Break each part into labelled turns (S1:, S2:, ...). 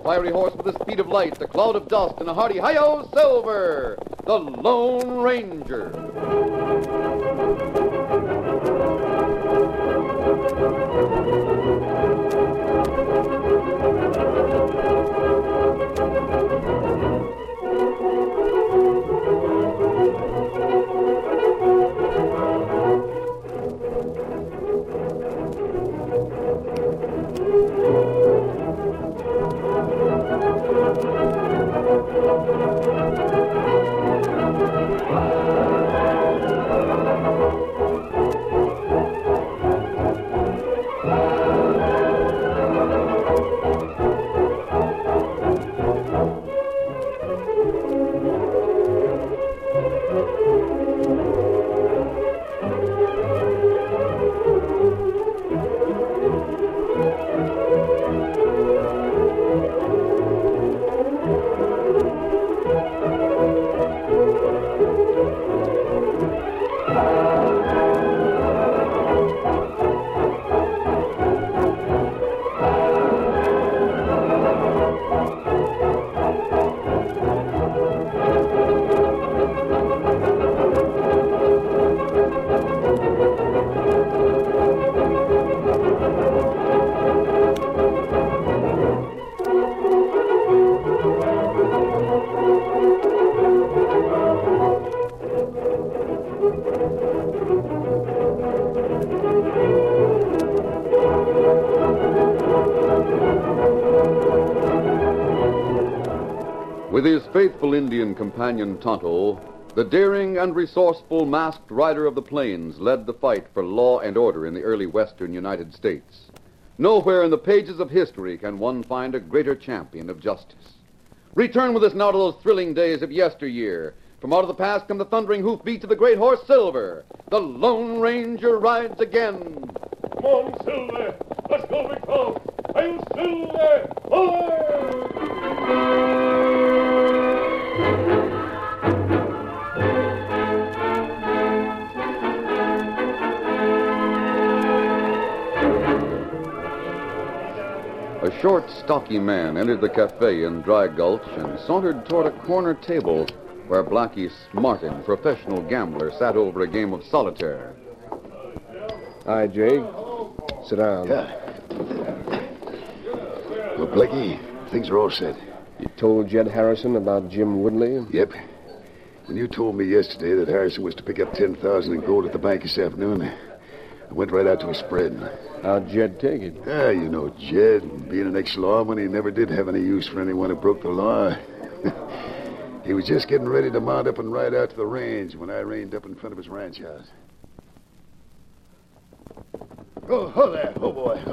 S1: A fiery horse with the speed of light, a cloud of dust, and a hearty hi-yo, Silver, the Lone Ranger. With his faithful Indian companion Tonto, the daring and resourceful masked rider of the plains led the fight for law and order in the early western United States. Nowhere in the pages of history can one find a greater champion of justice. Return with us now to those thrilling days of yesteryear. From out of the past come the thundering hoofbeats of the great horse Silver. The Lone Ranger rides again.
S2: Come on, Silver. Let's go, big fellow. Are you Silver?
S1: A short, stocky man entered the cafe in Dry Gulch and sauntered toward a corner table where Blackie Martin, professional gambler, sat over a game of solitaire.
S3: Hi, Jake. Sit down.
S4: Yeah. Well, Blackie, things are all set.
S3: You told Jed Harrison about Jim Woodley?
S4: Yep. When you told me yesterday that Harrison was to pick up $10,000 in gold at the bank this afternoon, I went right out to a spread.
S3: How'd Jed take it?
S4: You know Jed, being an ex-lawman, he never did have any use for anyone who broke the law. He was just getting ready to mount up and ride out to the range when I reined up in front of his ranch house. Oh there. Oh, boy.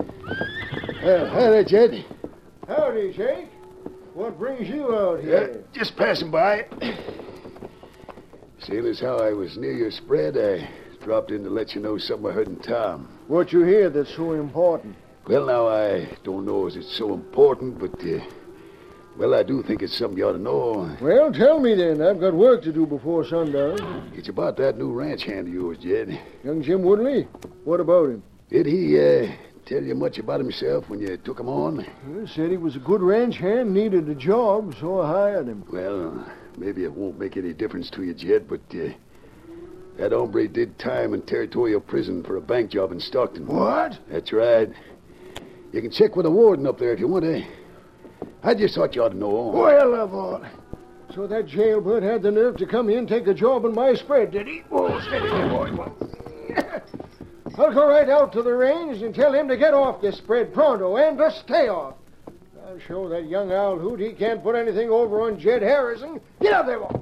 S4: Hi there, Jed.
S5: Howdy, Jake. What brings you out here?
S4: Just passing by. Seeing as how I was near your spread, I dropped in to let you know something I heard in town.
S5: What you hear that's so important?
S4: Well, now, I don't know as it's so important, but, well, I do think it's something you ought to know.
S5: Well, tell me then. I've got work to do before sundown.
S4: It's about that new ranch hand of yours, Jed.
S5: Young Jim Woodley? What about him?
S4: Did he, tell you much about himself when you took him on?
S5: Well, said he was a good ranch hand, needed a job, so I hired him.
S4: Well, maybe it won't make any difference to you, Jed, but, that hombre did time in territorial prison for a bank job in Stockton.
S5: What?
S4: That's right. You can check with the warden up there if you want, I just thought you ought to know.
S5: Well, I thought. So that jailbird had the nerve to come here and take a job in my spread, did he? Oh, steady there, boy. I'll go right out to the range and tell him to get off this spread pronto and to stay off. I'll show that young owl hoot he can't put anything over on Jed Harrison. Get up there, boy.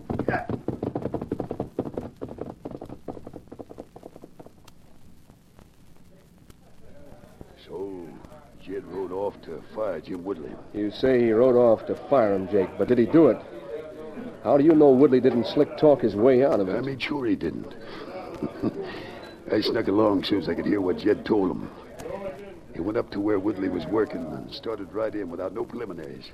S4: So, Jed rode off to fire Jim Woodley.
S3: You say he rode off to fire him, Jake, but did he do it? How do you know Woodley didn't slick talk his way out of it?
S4: I made sure he didn't. I snuck along as soon as I could hear what Jed told him. He went up to where Woodley was working and started right in without no preliminaries.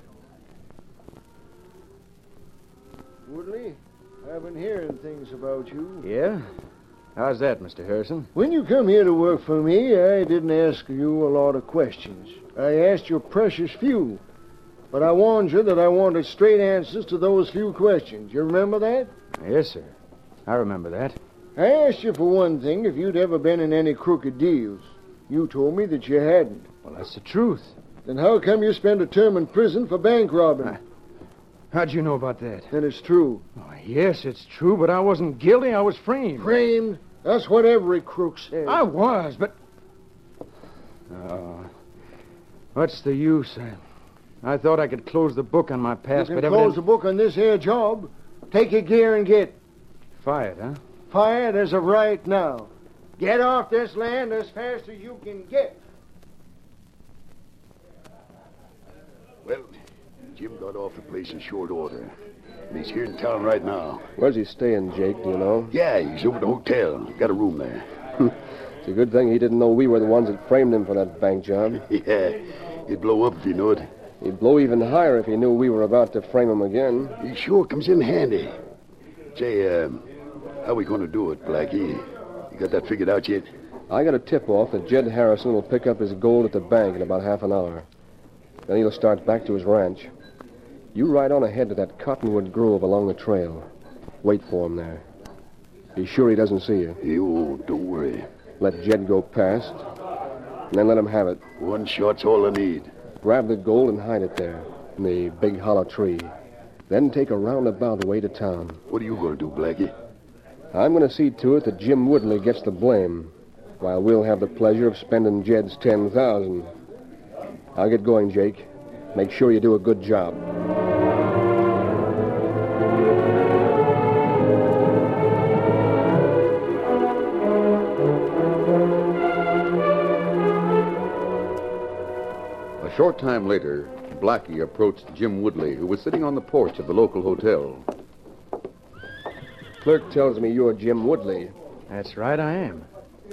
S5: Woodley, I've been hearing things about you.
S6: Yeah? How's that, Mr. Harrison?
S5: When you come here to work for me, I didn't ask you a lot of questions. I asked your precious few. But I warned you that I wanted straight answers to those few questions. You remember that?
S6: Yes, sir. I remember that.
S5: I asked you for one thing if you'd ever been in any crooked deals. You told me that you hadn't.
S6: Well, that's the truth.
S5: Then how come you spent a term in prison for bank robbing?
S6: How'd you know about that?
S5: Then it's true.
S6: Oh, yes, it's true, but I wasn't guilty. I was framed.
S5: Framed? That's what every crook says.
S6: I was, but... what's the use? I thought I could close the book on my past,
S5: You
S6: but
S5: can
S6: evidently...
S5: close the book on this here job. Take your gear and get
S6: Fired, huh?
S5: fired as of right now. Get off this land as fast as you can get.
S4: Well, Jim got off the place in short order. And he's here in town right now.
S3: Where's he staying, Jake? Do you know?
S4: Yeah, he's over at the hotel. Got a room there.
S3: It's a good thing he didn't know we were the ones that framed him for that bank job.
S4: Yeah, he'd blow up if he knew it.
S3: He'd blow even higher if he knew we were about to frame him again.
S4: He sure comes in handy. Say, how we going to do it, Blackie? You got that figured out yet?
S3: I got a tip-off that Jed Harrison will pick up his gold at the bank in about half an hour. Then he'll start back to his ranch. You ride on ahead to that cottonwood grove along the trail. Wait for him there. Be sure he doesn't see you.
S4: You don't worry.
S3: Let Jed go past, and then let him have it.
S4: One shot's all I need.
S3: Grab the gold and hide it there, in the big hollow tree. Then take a roundabout way to town.
S4: What are you going to do, Blackie?
S3: I'm going to see to it that Jim Woodley gets the blame, while we'll have the pleasure of spending Jed's $10,000. I'll get going, Jake. Make sure you do a good job.
S1: A short time later, Blackie approached Jim Woodley, who was sitting on the porch of the local hotel.
S3: Clerk tells me you're Jim Woodley.
S6: That's right, I am.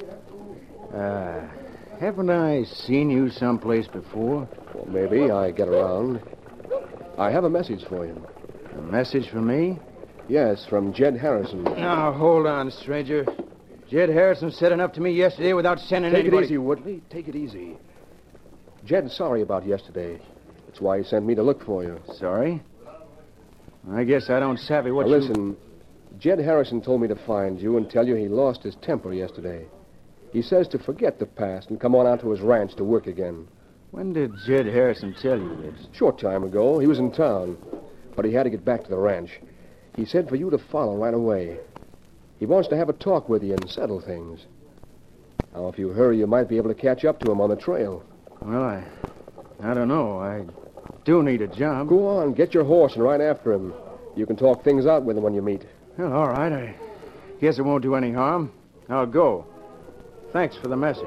S6: Haven't I seen you someplace before?
S3: Well, maybe I get around. I have a message for you.
S6: A message for me?
S3: Yes, from Jed Harrison.
S6: Now, hold on, stranger. Jed Harrison said enough to me yesterday without sending
S3: Take
S6: anybody...
S3: it easy, Woodley. Take it easy. Jed's sorry about yesterday. That's why he sent me to look for you.
S6: Sorry? I guess I don't savvy what
S3: Now,
S6: you...
S3: listen, Jed Harrison told me to find you and tell you he lost his temper yesterday. He says to forget the past and come on out to his ranch to work again.
S6: When did Jed Harrison tell you this?
S3: Short time ago, he was in town, but he had to get back to the ranch. He said for you to follow right away. He wants to have a talk with you and settle things. Now, if you hurry, you might be able to catch up to him on the trail.
S6: Well, I don't know. I do need a job.
S3: Go on, get your horse and ride after him. You can talk things out with him when you meet.
S6: Well, all right. I guess it won't do any harm. I'll go. Thanks for the message.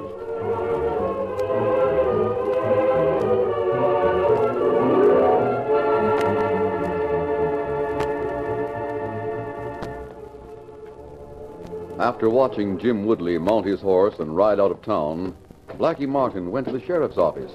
S1: After watching Jim Woodley mount his horse and ride out of town, Blackie Martin went to the sheriff's office.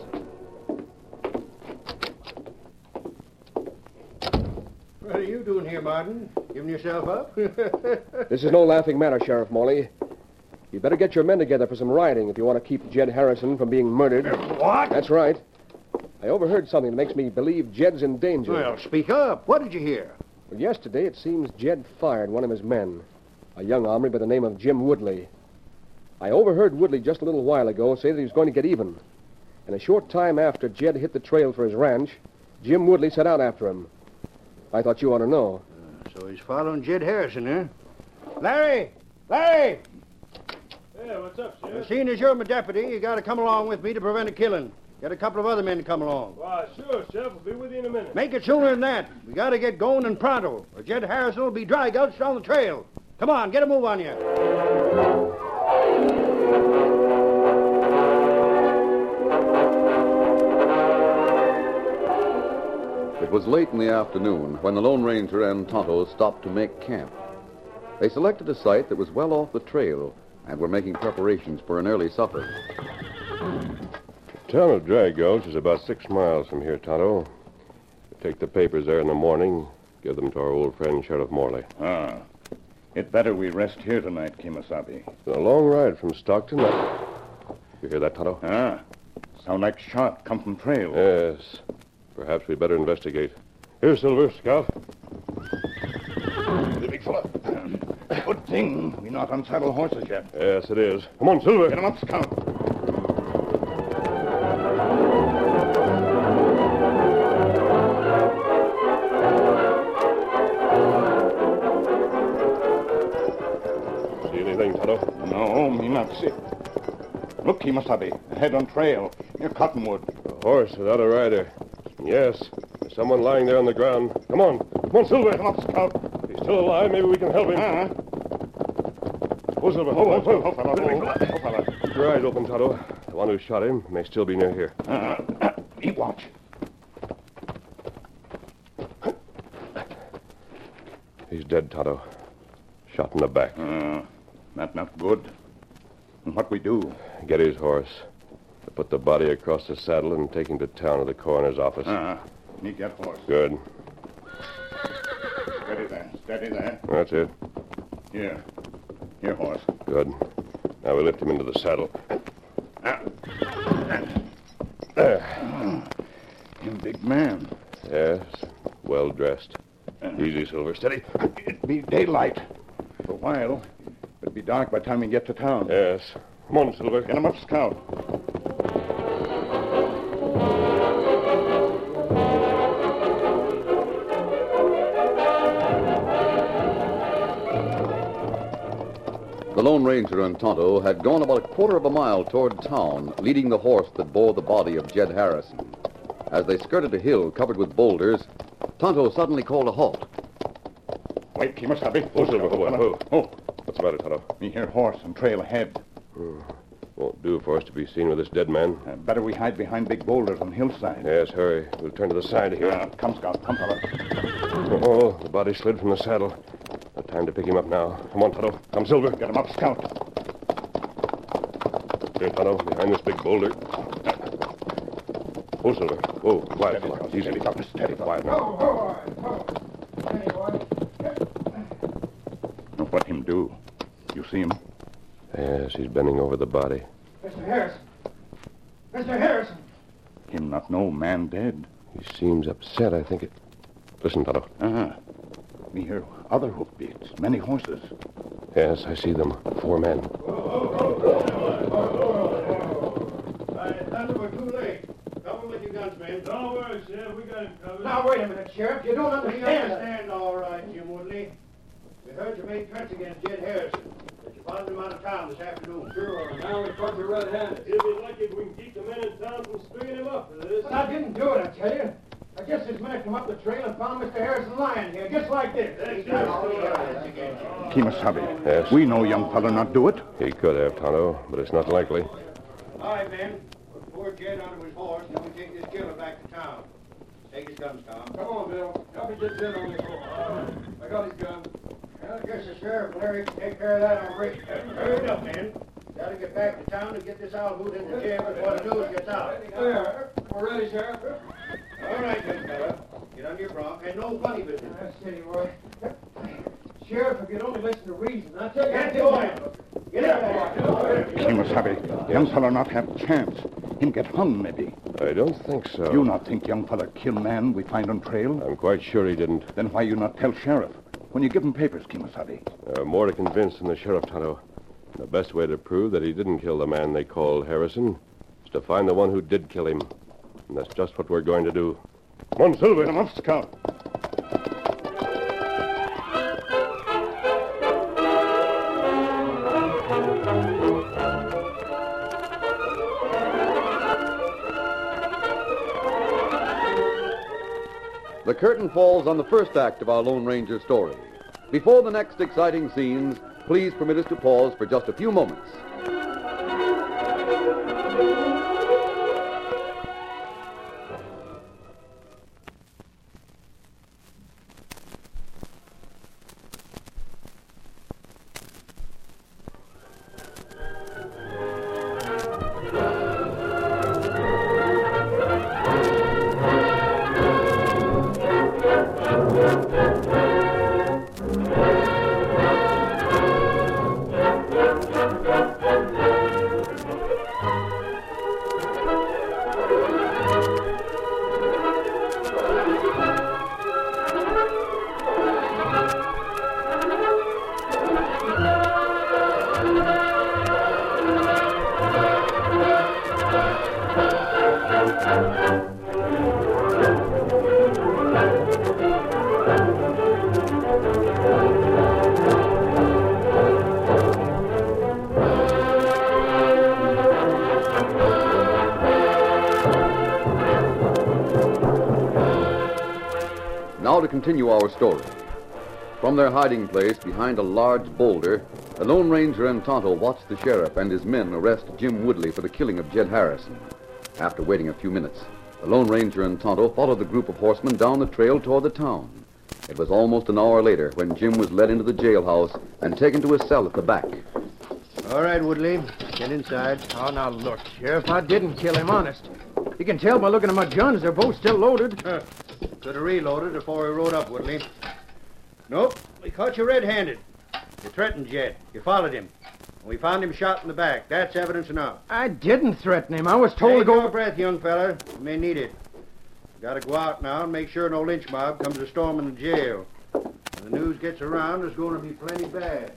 S5: What are you doing here, Martin? Giving yourself up?
S3: This is no laughing matter, Sheriff Morley. You better get your men together for some riding if you want to keep Jed Harrison from being murdered.
S5: What?
S3: That's right. I overheard something that makes me believe Jed's in danger.
S5: Well, speak up. What did you hear?
S3: Well, yesterday, it seems Jed fired one of his men, a young hombre by the name of Jim Woodley. I overheard Woodley just a little while ago say that he was going to get even. And a short time after Jed hit the trail for his ranch, Jim Woodley set out after him. I thought you ought to know.
S5: So he's following Jed Harrison, huh? Larry! Larry!
S2: Yeah, what's up, Sheriff?
S5: Seeing as you're my deputy, you got to come along with me to prevent a killing. Get a couple of other men to come along.
S2: Why, sure, Sheriff. We'll be with you in a minute.
S5: Make it sooner than that. We got to get going and pronto, or Jed Harrison will be dry gulched on the trail. Come on, get a move on you.
S1: It was late in the afternoon when the Lone Ranger and Tonto stopped to make camp. They selected a site that was well off the trail and were making preparations for an early supper.
S7: The town of Dry Gulch is about 6 miles from here, Tonto. Take the papers there in the morning, give them to our old friend Sheriff Morley.
S2: Ah. It better we rest here tonight, Kemosabe.
S7: It's a long ride from Stockton. You hear that, Tonto?
S2: Ah. Sound like shot come from trail.
S7: Yes. Perhaps we'd better investigate. Here, Silver, Scout.
S2: The big fella. Good thing we not unsaddle horses yet.
S7: Yes, it is. Come on, Silver.
S2: Get him up, Scout.
S7: See anything, Tonto?
S2: No, me not see. Look, Kimasabi. Ahead on trail, near Cottonwood.
S7: A horse without a rider. Yes. There's someone lying there on the ground. Come on. Come on, Silver.
S2: Get him up, Scout.
S7: If he's still alive, maybe we can help him. Oh, Silver.
S2: Oh,
S7: Oh,
S2: fella.
S7: Keep your eyes open, Tonto. The one who shot him may still be near here.
S2: Eat watch.
S7: He's dead, Tonto. Shot in the back.
S2: That not good. And what we do?
S7: Get his horse. Put the body across the saddle and take him to town to the coroner's office.
S2: Me get horse.
S7: Good.
S2: Steady there.
S7: That's it.
S2: Here, horse.
S7: Good. Now we lift him into the saddle.
S2: Him big man.
S7: Yes. Well dressed. Easy, Silver. Steady.
S2: It be daylight. For a while, it'll be dark by the time we get to town.
S7: Yes. Come on, Silver.
S2: Get him up, Scout.
S1: The Lone Ranger and Tonto had gone about a quarter of a mile toward town, leading the horse that bore the body of Jed Harrison. As they skirted a hill covered with boulders, Tonto suddenly called a halt.
S2: Wait, Kimasabi.
S7: Oh, Silver,
S2: Oh,
S7: what's the matter, Tonto?
S2: me hear horse and trail ahead.
S7: Won't do for us to be seen with this dead man.
S2: Better we hide behind big boulders on the hillside.
S7: Yes, hurry. We'll turn to the side here.
S2: Come, Scout. Come, fella.
S7: Oh, the body slid from the saddle. No time to pick him up now. Come on, Tonto. Come, Silver.
S2: Get him up, Scout.
S7: Here, Tonto, behind this big boulder. Oh, Silver. Whoa, quiet, fella. Easy.
S2: Steady,
S7: Quiet now.
S2: Now, what him do? You see him?
S7: Yes, he's bending over the body.
S5: Mr. Harrison. Mr. Harrison.
S2: Him not know man dead.
S7: He seems upset, I think it. Listen, Tonto.
S2: Me hear other hoofbeats. Many horses.
S7: Yes, I see them. 4 men.
S5: We're too late. Cover with your guns, man.
S8: Don't worry, Sheriff. We got him covered.
S5: Now, wait a minute, Sheriff. You don't
S8: We
S5: understand.
S8: understand all right, Jim Woodley. We heard you made threats against Jed Harrison. That you followed him out of town this afternoon.
S5: Sure. Now we caught you red-handed.
S8: He'll be lucky if we can keep the men in town from stringing him up for this.
S5: But I didn't do it, I tell you. I guess this man come up the trail and found Mr. Harrison lying here, just like this.
S2: Kimasabi.
S7: Yes.
S2: We know young fella not do it.
S7: He could have, Tonto, but it's not likely.
S8: All right, men. Put poor Jed onto his horse, and then we take this killer back to town. Take his guns, Tom.
S5: Come on, Bill. Help me get Jed on this horse. I got his gun.
S8: Well, I guess the sheriff and Larry can take care of that on Rick. Hurry it up, men. Gotta get back to town and get this outhoot into jail before the news gets out.
S5: There. We're ready, Sheriff.
S8: All right, young fella. Get on your bronc, and no funny business.
S5: That's steady, boy. Sheriff, if you'd only listen to reason, I tell you...
S8: Get going. Get up there.
S2: Kimasabi. Young fella not have chance. Him get hung, maybe.
S7: I don't think so.
S2: You not think young fella kill man we find on trail?
S7: I'm quite sure he didn't.
S2: Then why you not tell sheriff? When you give him papers, Kimasabi.
S7: There are more to convince than the sheriff, Tonto. The best way to prove that he didn't kill the man they call Harrison is to find the one who did kill him. And that's just what we're going to do. Come on, Silver.
S2: Get him up, Scout.
S1: The curtain falls on the first act of our Lone Ranger story. Before the next exciting scenes, please permit us to pause for just a few moments. now to continue our story. From their hiding place behind a large boulder, the Lone Ranger and Tonto watched the sheriff and his men arrest Jim Woodley for the killing of Jed Harrison. After waiting a few minutes, the Lone Ranger and Tonto followed the group of horsemen down the trail toward the town. It was almost an hour later when Jim was led into the jailhouse and taken to his cell at the back.
S8: All right, Woodley. Get inside.
S6: Oh, now look, Sheriff, I didn't kill him, honest. You can tell by looking at my guns, they're both still loaded.
S8: Could have reloaded before we rode up, Woodley. Nope, we caught you red-handed. You threatened Jed. You followed him. We found him shot in the back. That's evidence enough.
S6: I didn't threaten him. I was told to
S8: Take
S6: go...
S8: your breath, young fella. You may need it. Got to go out now and make sure no lynch mob comes to storming the jail. When the news gets around, there's going to be plenty bad.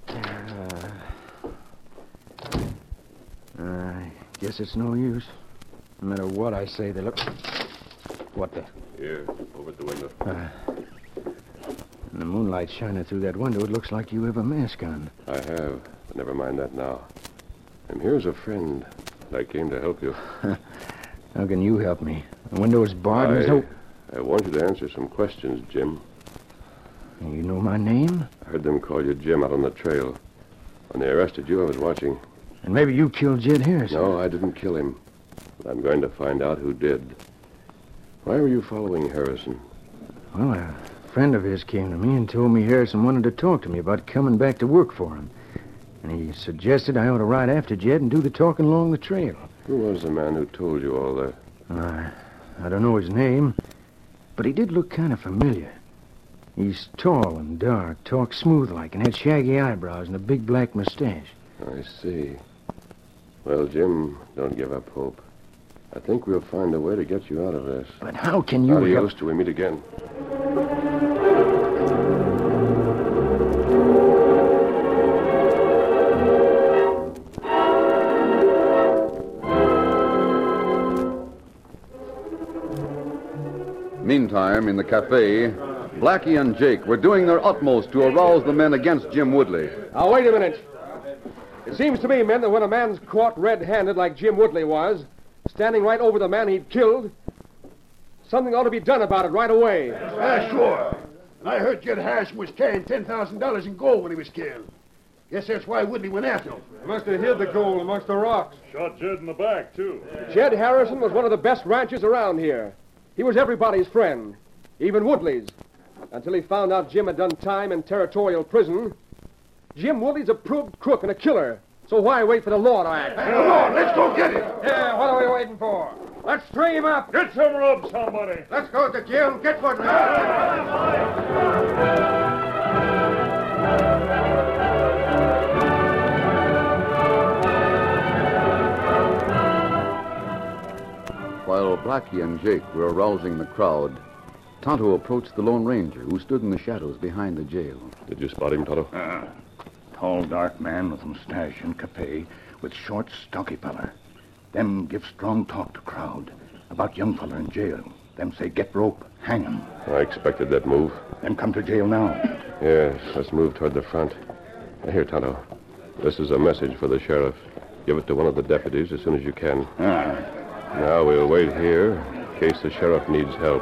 S6: I guess it's no use. No matter what I say, they look... What the...
S7: Here, over at the window.
S6: In the moonlight shining through that window, it looks like you have a mask on.
S7: I have, but never mind that now. And here's a friend. I came to help you.
S6: How can you help me? The window is barred and there's no...
S7: I want you to answer some questions, Jim.
S6: You know my name?
S7: I heard them call you Jim out on the trail. When they arrested you, I was watching.
S6: And maybe you killed Jed Harrison.
S7: No, I didn't kill him. But I'm going to find out who did. Why were you following Harrison?
S6: Well, a friend of his came to me and told me Harrison wanted to talk to me about coming back to work for him. And he suggested I ought to ride after Jed and do the talking along the trail.
S7: Who was the man who told you all that?
S6: I don't know his name, but he did look kind of familiar. He's tall and dark, talked smooth like, and had shaggy eyebrows and a big black mustache.
S7: I see. Well, Jim, don't give up hope. I think we'll find a way to get you out of this.
S6: But how can you
S7: Adios
S6: help?
S7: till we meet again.
S1: Meantime, in the cafe, Blackie and Jake were doing their utmost to arouse the men against Jim Woodley.
S3: Now, wait a minute. It seems to me, men, that when a man's caught red-handed like Jim Woodley was, standing right over the man he'd killed, something ought to be done about it right away.
S4: Sure. I heard Jed Harrison was carrying $10,000 in gold when he was killed. Guess that's why Woodley went after him.
S3: Must have hid the gold amongst the rocks.
S9: Shot Jed in the back, too.
S3: Jed Harrison was one of the best ranchers around here. He was everybody's friend, even Woodley's, until he found out Jim had done time in territorial prison. Jim Woodley's a proved crook and a killer, so why wait for the law to act?
S4: Come on, let's go get him.
S3: Yeah, what are we waiting for? Let's string him up.
S9: Get some rub, somebody.
S8: Let's go to jail and get Woodley.
S1: While Blackie and Jake were arousing the crowd, Tonto approached the Lone Ranger, who stood in the shadows behind the jail.
S7: Did you spot him, Tonto?
S2: Tall, dark man with mustache and capé, with short, stocky fella. Them give strong talk to crowd about young fella in jail. Them say get rope, hang him.
S7: I expected that move.
S2: Them come to jail now.
S7: Yes, let's move toward the front. Here, Tonto. This is a message for the sheriff. Give it to one of the deputies as soon as you can. Now we'll wait here in case the sheriff needs help.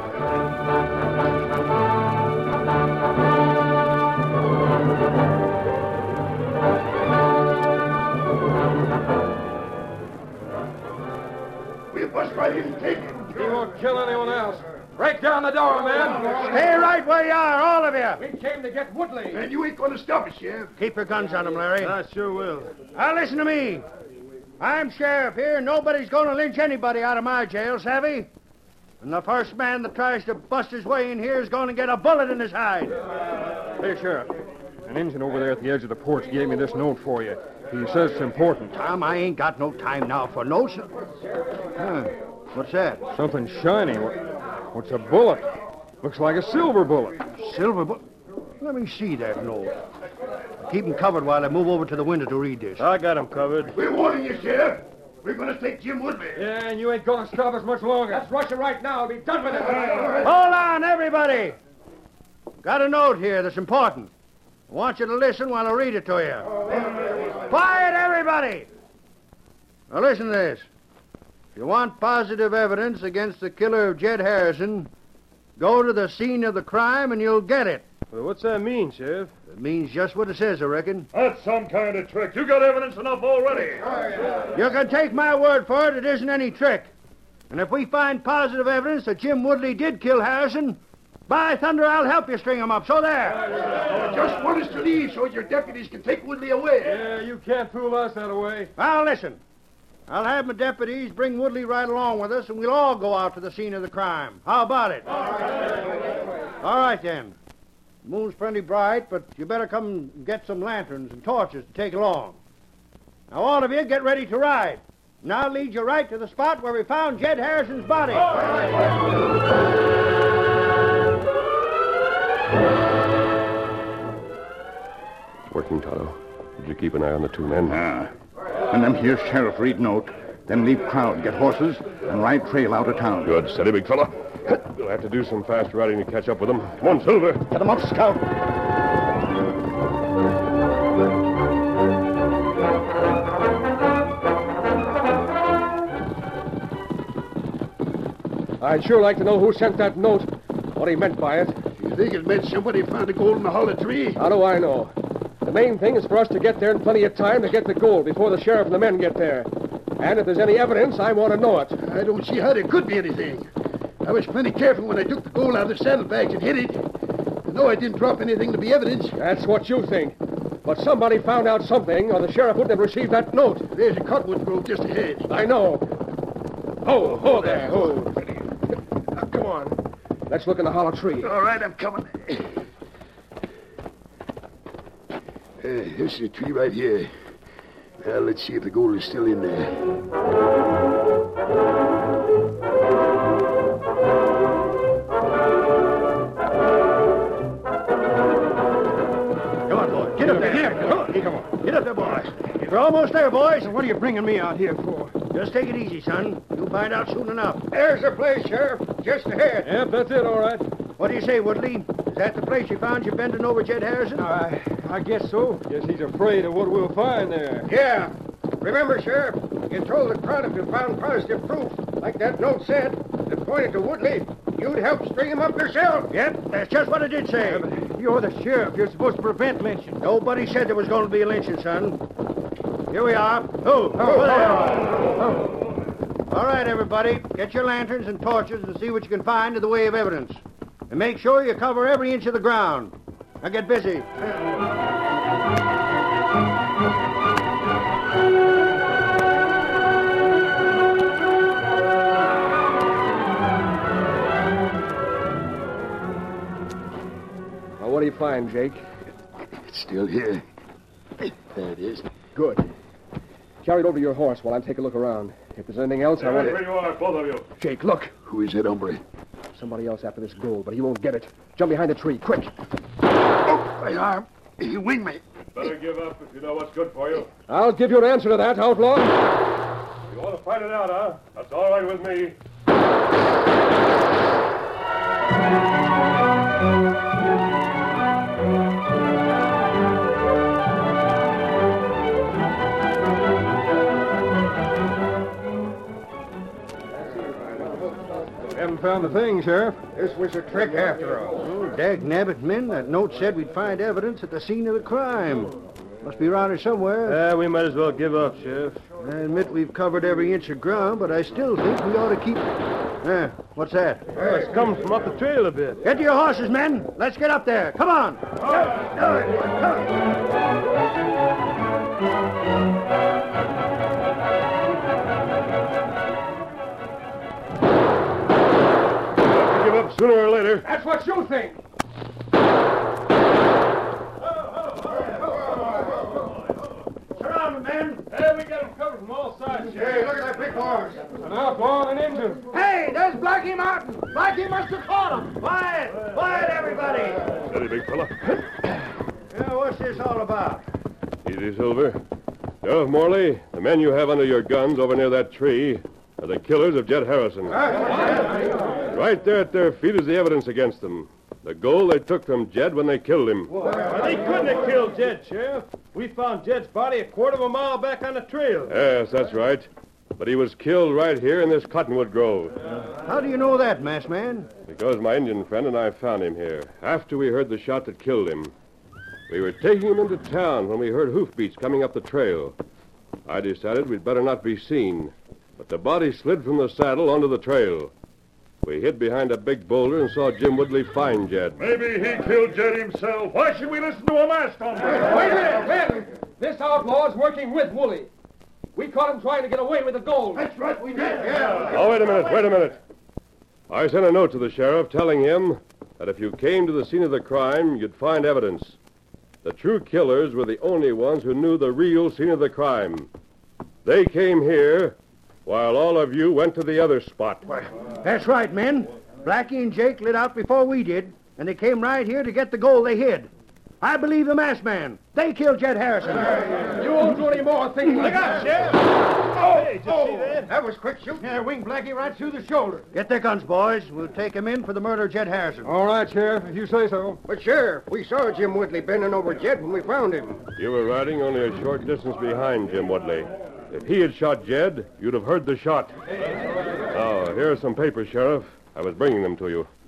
S4: We'll bust right in and take him.
S3: He won't kill anyone else. Break down the door, man.
S8: Stay right where you are, all of you.
S3: We came to get Woodley.
S4: And you ain't going to stop us, Sheriff.
S8: Keep your guns on him, Larry.
S9: I sure will.
S8: Now, listen to me. I'm sheriff here. Nobody's going to lynch anybody out of my jail, savvy? And the first man that tries to bust his way in here is going to get a bullet in his hide.
S3: Hey, Sheriff. An engine over there at the edge of the porch gave me this note for you. He says it's important.
S8: Tom, I ain't got no time now for notes. What's that?
S3: Something shiny. What's a bullet? Looks like a silver bullet.
S8: Silver bullet? Let me see that note. Keep him covered while I move over to the window to read this.
S9: I got him covered.
S4: We're warning you, Sheriff. We're going to take Jim Woodley.
S3: Yeah, and you ain't going to stop us much longer. Let's rush it right now. Be done with it.
S8: Hold on, everybody. Got a note here that's important. I want you to listen while I read it to you. Quiet, everybody. Now listen to this. If you want positive evidence against the killer of Jed Harrison, Go to the scene of the crime and you'll get it.
S3: Well, what's that mean, Sheriff?
S8: It means just what it says, I reckon.
S9: That's some kind of trick. You got evidence enough already.
S8: You can take my word for it, it isn't any trick. And if we find positive evidence that Jim Woodley did kill Harrison, by thunder, I'll help you string him up. So there.
S4: I just want us to leave so your deputies can take Woodley away.
S3: Yeah, you can't fool us that way.
S8: Now, listen. I'll have my deputies bring Woodley right along with us, and we'll all go out to the scene of the crime. How about it? All right, then. The moon's plenty bright, but you better come and get some lanterns and torches to take along. Now, all of you, get ready to ride. And I'll lead you right to the spot where we found Jed Harrison's body.
S7: It's working, Tonto. Did you keep an eye on the two men?
S2: And them here sheriff read note, then leave crowd, get horses, and ride trail out of town.
S7: Good. Steady, big fella. We'll have to do some fast riding to catch up with them. Come on, Silver.
S2: Get them up, Scout.
S3: I'd sure like to know who sent that note, what he meant by it.
S4: You think it meant somebody found the gold in the hollow tree?
S3: How do I know? The main thing is for us to get there in plenty of time to get the gold before the sheriff and the men get there. And if there's any evidence, I want to know it.
S4: I don't see how there could be anything. I was plenty careful when I took the gold out of the saddlebags and hid it. I know I didn't drop anything to be evidence.
S3: That's what you think. But somebody found out something, or the sheriff wouldn't have received that note.
S4: There's a cottonwood grove just ahead.
S3: I know. Ho there, ho. Now, come on. Let's look in the hollow tree.
S4: All right, I'm coming. This is a tree right here. Now, let's see if the gold is still in there.
S8: Come on, boy. Get up there. Come on. Get up there, boy. We're almost there, boys.
S5: What are you bringing me out here for?
S8: Just take it easy, son. You'll find out soon enough.
S5: There's the place, Sheriff. Just ahead.
S3: Yep, that's it, all right.
S8: What do you say, Woodley? Is that the place you found you bending over Jed Harrison?
S3: I guess so. Guess he's afraid of what we'll find there.
S5: Yeah. Remember, Sheriff, you told the crowd if you found positive proof, like that note said, that pointed to Woodley, you'd help string him up yourself.
S8: Yep, that's just what I did say.
S5: Yeah, but you're the sheriff. You're supposed to prevent lynching.
S8: Nobody said there was going to be a lynching, son. Here we are. All right, everybody. Get your lanterns and torches and see what you can find in the way of evidence. And make sure you cover every inch of the ground. Now get busy.
S3: Now, what do you find, Jake?
S4: It's still here. There it is.
S3: Good. Carry it over to your horse while I take a look around. If there's anything else, I want
S9: Here
S3: to...
S9: you are, both of you.
S3: Jake, look.
S4: Who is that hombre?
S3: Somebody else after this gold, but he won't get it. Jump behind the tree, quick.
S4: Oh, my arm. He winged me.
S9: Better give up if you know what's good for you.
S3: I'll give you an answer to that, outlaw.
S9: You want to fight it out, huh? That's all right with me.
S3: Haven't found the thing, Sheriff.
S5: This was a trick after all.
S8: Oh, dag-nabbit, men. That note said we'd find evidence at the scene of the crime. Must be around here somewhere.
S3: We might as well give up, Sheriff.
S8: I admit we've covered every inch of ground, but I still think we ought to keep... what's that?
S3: It's coming from up the trail a bit.
S8: Get to your horses, men. Let's get up there. Come on.
S9: Give up sooner or later.
S3: That's what you think.
S8: Surround them, men.
S3: Hey, we got him covered from all sides,
S5: Hey, look at that big horse.
S3: An outlaw and an Injun.
S5: Hey, there's Blackie Martin. Blackie must have caught him.
S8: Quiet. Quiet, everybody.
S7: Steady, big fella.
S8: Now, what's this all about?
S7: Easy, Silver. Sheriff Morley, the men you have under your guns over near that tree are the killers of Jed Harrison. Right there at their feet is the evidence against them. The gold they took from Jed when they killed him.
S3: They couldn't have killed Jed, Sheriff. We found Jed's body a quarter of a mile back on the trail.
S7: Yes, that's right. But he was killed right here in this cottonwood grove.
S8: How do you know that, masked man?
S7: Because my Indian friend and I found him here, after we heard the shot that killed him. We were taking him into town when we heard hoofbeats coming up the trail. I decided we'd better not be seen, but the body slid from the saddle onto the trail. We hid behind a big boulder and saw Jim Woodley find Jed.
S9: Maybe he killed Jed himself. Why should we listen to a masked hombre?
S3: Wait a minute, Ben! This outlaw's working with Woolley. We caught him trying to get away with the gold.
S5: That's right, we did.
S8: Yeah.
S7: Oh, wait a minute. I sent a note to the sheriff telling him that if you came to the scene of the crime, you'd find evidence. The true killers were the only ones who knew the real scene of the crime. They came here, while all of you went to the other spot.
S8: That's right, men. Blackie and Jake lit out before we did, and they came right here to get the gold they hid. I believe the masked man. They killed Jed Harrison.
S3: You won't do any more thinking like that.
S8: Sheriff.
S5: Hey, did you see that? That was quick shooting.
S3: Yeah, winged Blackie right through the shoulder.
S8: Get their guns, boys. We'll take him in for the murder of Jed Harrison.
S3: All right, Sheriff, if you say so.
S5: But, Sheriff, we saw Jim Woodley bending over Jed when we found him.
S7: You were riding only a short distance behind Jim Woodley. If he had shot Jed, you'd have heard the shot. Now, here are some papers, Sheriff. I was bringing them to you.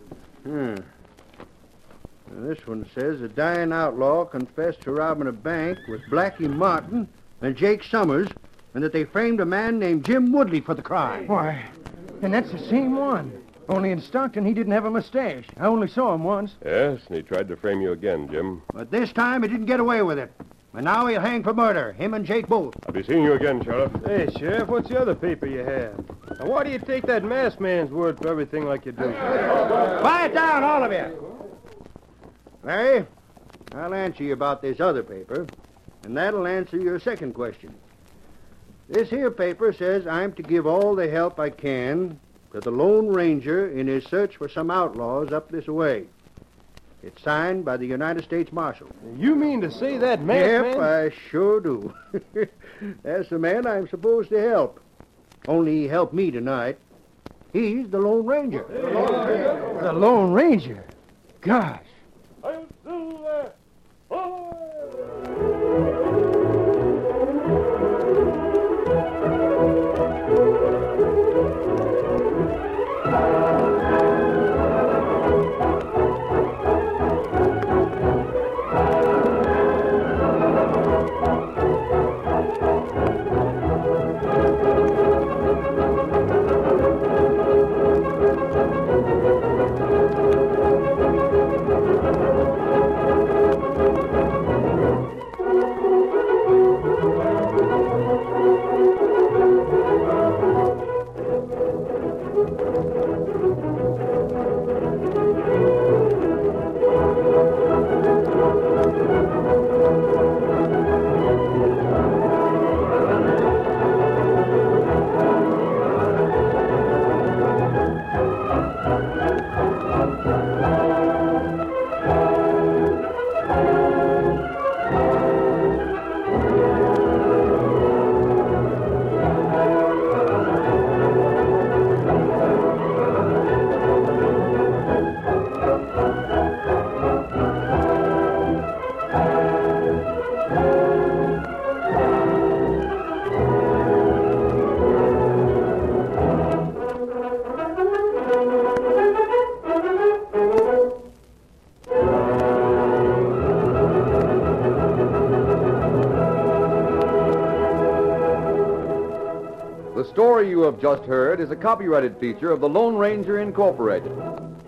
S8: This one says a dying outlaw confessed to robbing a bank with Blackie Martin and Jake Summers, and that they framed a man named Jim Woodley for the crime.
S6: Why, and that's the same one. Only in Stockton, he didn't have a mustache. I only saw him once.
S7: Yes, and he tried to frame you again, Jim.
S8: But this time he didn't get away with it. And now he'll hang for murder, him and Jake both.
S7: I'll be seeing you again, Sheriff.
S10: Hey, Sheriff, what's the other paper you have? Now, why do you take that masked man's word for everything like you do?
S8: Quiet down, all of you. Larry, I'll answer you about this other paper, and that'll answer your second question. This here paper says I'm to give all the help I can to the Lone Ranger in his search for some outlaws up this way. It's signed by the United States Marshal.
S10: You mean to say that masked
S8: Yep,
S10: man?
S8: I sure do. That's the man I'm supposed to help. Only he helped me tonight. He's the Lone Ranger.
S6: The Lone Ranger? Gosh.
S1: The story you have just heard is a copyrighted feature of the Lone Ranger Incorporated.